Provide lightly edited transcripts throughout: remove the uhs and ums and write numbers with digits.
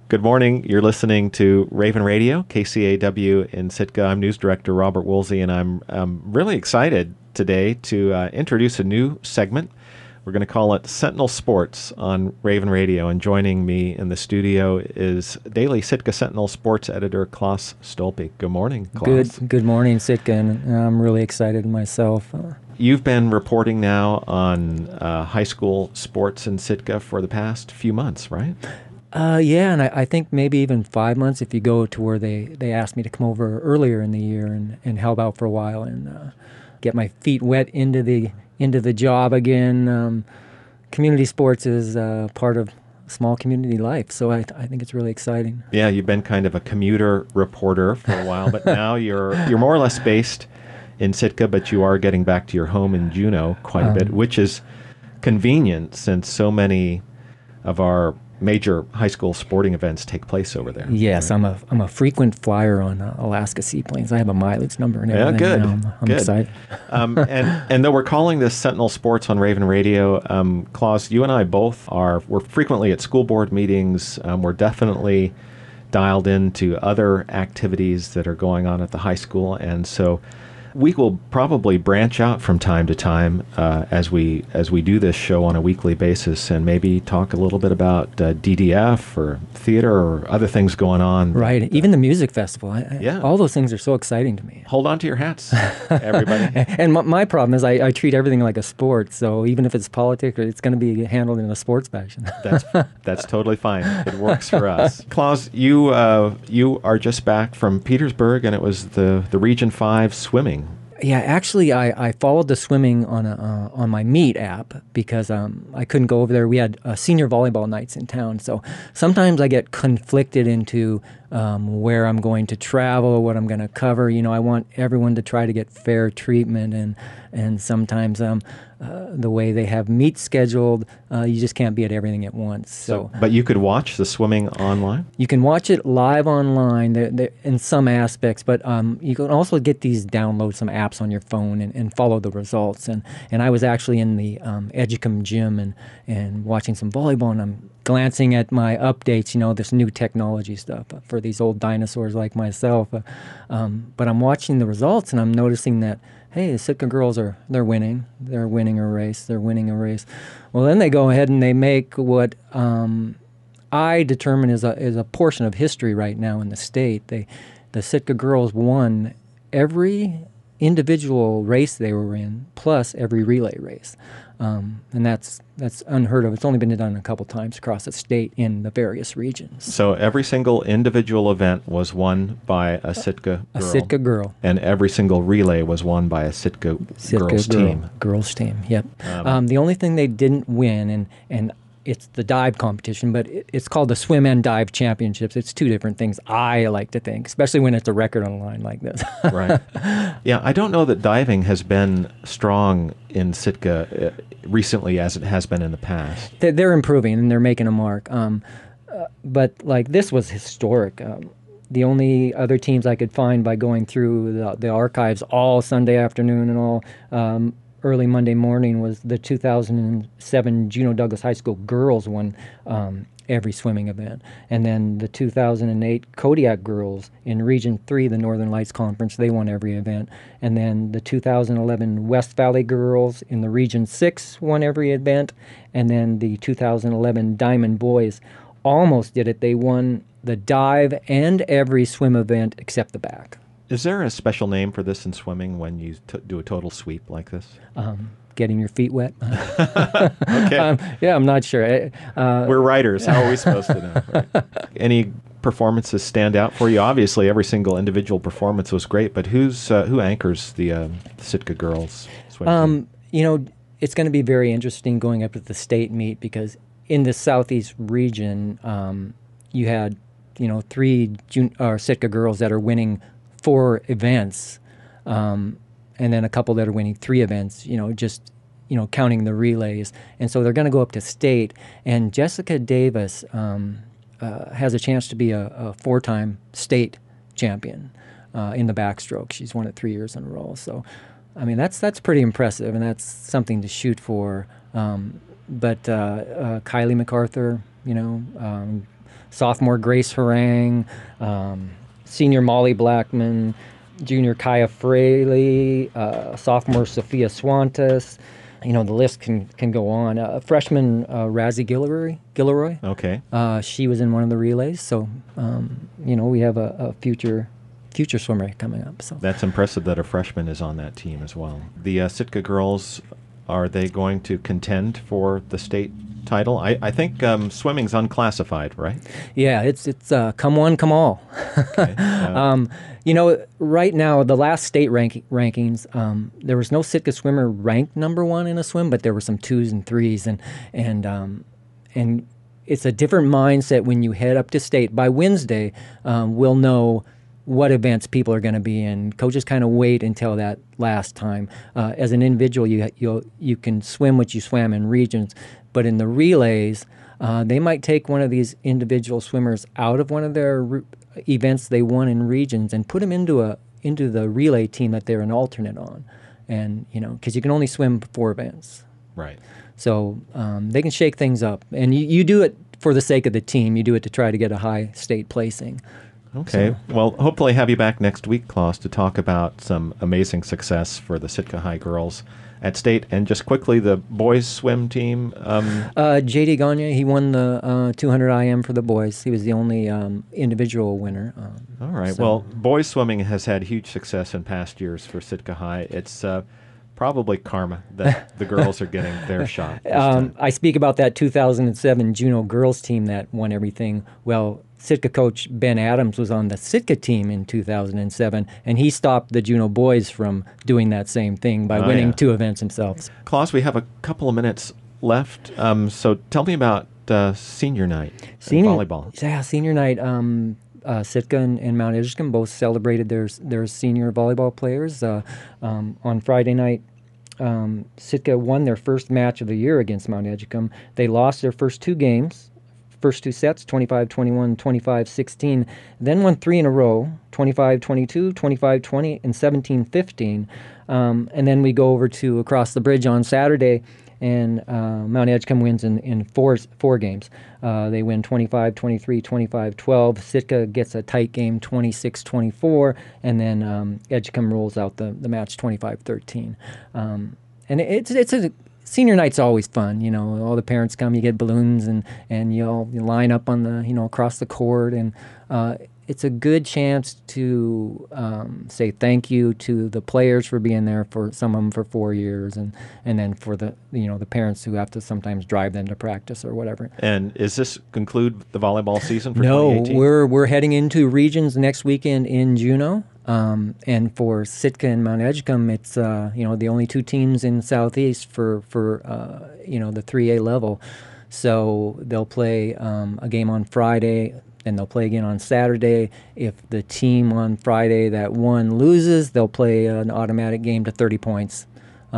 Good morning. You're listening to Raven Radio, KCAW in Sitka. I'm News Director Robert Woolsey, and I'm really excited today to introduce a new segment. We're going to call it Sentinel Sports on Raven Radio, and joining me in the studio is Daily Sitka Sentinel Sports Editor Klaus Stolpe. Good morning, Klaus. Good morning, Sitka, and I'm really excited myself. You've been reporting now on high school sports in Sitka for the past few months, right? Yeah, and I think maybe even 5 months if you go to where they asked me to come over earlier in the year and help out for a while and get my feet wet into the job again. Community sports is part of small community life, so I think it's really exciting. Yeah, you've been kind of a commuter reporter for a while, but now you're more or less based in Sitka, but you are getting back to your home in Juneau quite a bit, which is convenient since so many of our major high school sporting events take place over there. Yes, right? I'm a frequent flyer on Alaska Seaplanes. I have a mileage number and everything. Yeah, good. I'm good. excited. And though we're calling this Sentinel Sports on Raven Radio, Klaus, you and I both we're frequently at school board meetings. We're definitely dialed into other activities that are going on at the high school, and so we will probably branch out from time to time as we do this show on a weekly basis, and maybe talk a little bit about DDF or theater or other things going on. Right, even the music festival. Yeah. All those things are so exciting to me. Hold on to your hats, everybody. And my problem is I treat everything like a sport, so even if it's politics, it's going to be handled in a sports fashion. That's totally fine. It works for us. Klaus, you are just back from Petersburg, and it was the Region 5 swimming. Yeah, actually, I followed the swimming on my Meet app because I couldn't go over there. We had senior volleyball nights in town, so sometimes I get conflicted into where I'm going to travel, what I'm going to cover. You know, I want everyone to try to get fair treatment, and sometimes the way they have meets scheduled, you just can't be at everything at once. So, but you could watch the swimming online? You can watch it live online in some aspects, but you can also download some apps on your phone and follow the results. And I was actually in the Edgecombe gym and watching some volleyball, and I'm glancing at my updates, this new technology stuff for these old dinosaurs like myself. But I'm watching the results, and I'm noticing that, hey, the Sitka girls they're winning. They're winning a race. They're winning a race. Well, then they go ahead and they make what I determine is a portion of history right now in the state. The Sitka girls won every individual race they were in, plus every relay race. And that's unheard of. It's only been done a couple times across the state in the various regions. So every single individual event was won by a Sitka girl. A Sitka girl. And every single relay was won by a Sitka girls team. Girls team, yep. The only thing they didn't win, and it's the dive competition, but it's called the Swim and Dive Championships. It's two different things, I like to think, especially when it's a record on the line like this. Right. Yeah, I don't know that diving has been strong in Sitka recently as it has been in the past. They're improving, and they're making a mark. But like this was historic. The only other teams I could find by going through the archives all Sunday afternoon and all early Monday morning was the 2007 Juneau Douglas High School girls won every swimming event. And then the 2008 Kodiak girls in Region 3, the Northern Lights Conference, they won every event. And then the 2011 West Valley girls in the Region 6 won every event. And then the 2011 Diamond Boys almost did it. They won the dive and every swim event except the back. Is there a special name for this in swimming when you do a total sweep like this? Getting your feet wet. Okay. Yeah, I'm not sure. We're writers. How are we supposed to know? Right? Any performances stand out for you? Obviously, every single individual performance was great, but who anchors the Sitka girls swim team? It's going to be very interesting going up to the state meet because in the southeast region, you had three Sitka girls that are winning 4 events, and then a couple that are winning 3 events, counting the relays. And so they're going to go up to state. And Jessica Davis has a chance to be a 4-time state champion in the backstroke. She's won it 3 years in a row. So, I mean, that's pretty impressive, and that's something to shoot for. But Kylie MacArthur, sophomore Grace Harang, senior Molly Blackman, junior Kaya Fraley, sophomore Sophia Swantes. The list can go on. Freshman Razzie Gilroy. Okay. She was in one of the relays, so we have a future swimmer coming up. So that's impressive that a freshman is on that team as well. The Sitka girls, are they going to contend for the state title? I think swimming's unclassified, right? Yeah, it's come one, come all. Okay. Right now, the last state rankings, there was no Sitka swimmer ranked number one in a swim, but there were some 2s and 3s, and it's a different mindset when you head up to state. By Wednesday, we'll know what events people are going to be in. Coaches kind of wait until that last time. As an individual, you can swim what you swam in regions, but in the relays, they might take one of these individual swimmers out of one of their events they won in regions and put them into the relay team that they're an alternate on, and because you can only swim 4 events. Right. So they can shake things up, and you do it for the sake of the team. You do it to try to get a high state placing. Okay. Well, hopefully have you back next week, Klaus, to talk about some amazing success for the Sitka High girls at state. And just quickly, the boys swim team. J.D. Gagne, he won the 200 IM for the boys. He was the only individual winner. All right. Well, boys swimming has had huge success in past years for Sitka High. It's probably karma that the girls are getting their shot. I speak about that 2007 Juneau girls team that won everything. Well, Sitka coach Ben Adams was on the Sitka team in 2007, and he stopped the Juneau boys from doing that same thing by winning 2 events himself. Klaus, we have a couple of minutes left, so tell me about senior night in volleyball. Yeah, senior night. Sitka and Mount Edgecombe both celebrated their senior volleyball players. On Friday night, Sitka won their first match of the year against Mount Edgecombe. They lost their first 2 games. First 2 sets, 25-21, 25-16, then won 3 in a row, 25-22, 25-20, and 17-15. And then we go over to across the bridge on Saturday, and Mount Edgecombe wins in four games. They win 25-23, 25-12. Sitka gets a tight game, 26-24, and then Edgecombe rolls out the match 25-13. And it's a senior night's always fun. All the parents come, you get balloons, and you line up on the, across the court, and it's a good chance to say thank you to the players for being there, for some of them for 4 years, and then for the the parents who have to sometimes drive them to practice or whatever. And is this conclude the volleyball season for 2018? No, we're heading into regions next weekend in Juneau. And for Sitka and Mount Edgecombe, it's the only 2 teams in Southeast for the 3A level. So they'll play a game on Friday, and they'll play again on Saturday. If the team on Friday that won loses, they'll play an automatic game to 30 points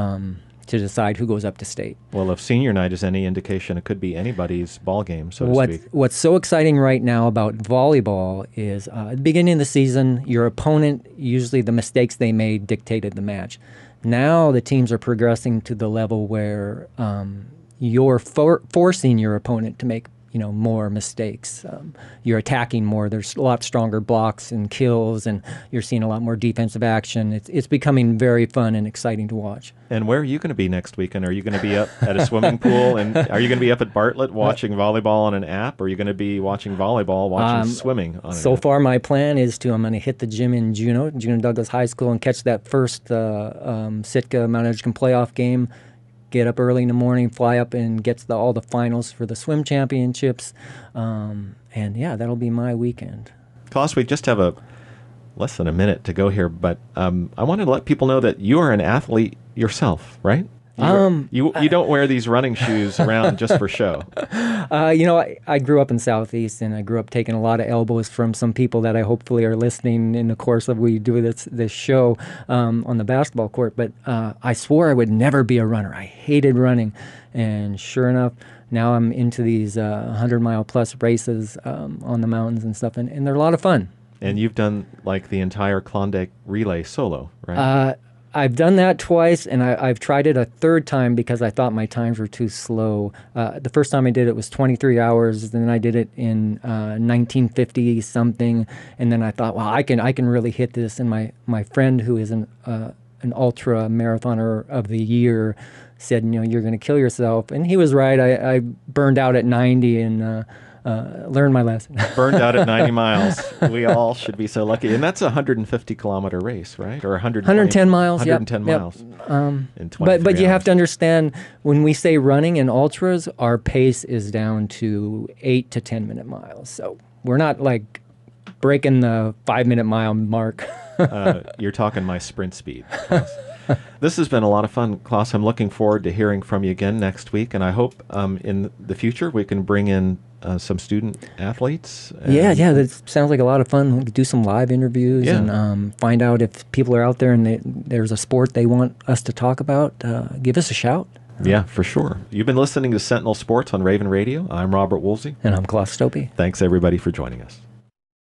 to decide who goes up to state. Well, if senior night is any indication, it could be anybody's ball game, so to speak. What's so exciting right now about volleyball is at the beginning of the season, your opponent, usually the mistakes they made dictated the match. Now the teams are progressing to the level where you're forcing your opponent to make more mistakes. You're attacking more. There's a lot stronger blocks and kills, and you're seeing a lot more defensive action. It's becoming very fun and exciting to watch. And where are you going to be next weekend? Are you going to be up at a swimming pool? And are you going to be up at Bartlett watching volleyball on an app? Or are you going to be watching volleyball, watching swimming on an app? So far, my plan is I'm going to hit the gym in Juneau Douglas High School, and catch that first Sitka Mount Edgecombe playoff game. Get up early in the morning, fly up, and get all the finals for the swim championships. And that'll be my weekend. Klaus, we just have less than a minute to go here, but I wanted to let people know that you are an athlete yourself, right? You don't wear these running shoes around just for show. I grew up in Southeast, and I grew up taking a lot of elbows from some people that I hopefully are listening in the course of we do this show on the basketball court. But I swore I would never be a runner. I hated running, and sure enough, now I'm into these 100-mile-plus races on the mountains and stuff, and they're a lot of fun. And you've done like the entire Klondike relay solo, right? I've done that twice, and I've tried it a third time because I thought my times were too slow. The first time I did it was 23 hours. Then I did it in 1950 something, and then I thought, well, I can really hit this. And my friend, who is an ultra marathoner of the year, said, you're going to kill yourself, and he was right. I burned out at 90 and learned my lesson. Burned out at 90 miles. We all should be so lucky. And that's a 150-kilometer race, right? Or 110 miles. 110 yep. miles. In 23 but you hours. have to understand, when we say running in ultras, our pace is down to 8 to 10-minute miles. So we're not like breaking the 5-minute mile mark. You're talking my sprint speed, Klaus. This has been a lot of fun, Klaus. I'm looking forward to hearing from you again next week, and I hope in the future we can bring in some student athletes. Yeah, that sounds like a lot of fun. We could do some live interviews and find out if people are out there and there's a sport they want us to talk about. Give us a shout. Yeah, for sure. You've been listening to Sentinel Sports on Raven Radio. I'm Robert Woolsey. And I'm Klaus Stoppe. Thanks, everybody, for joining us.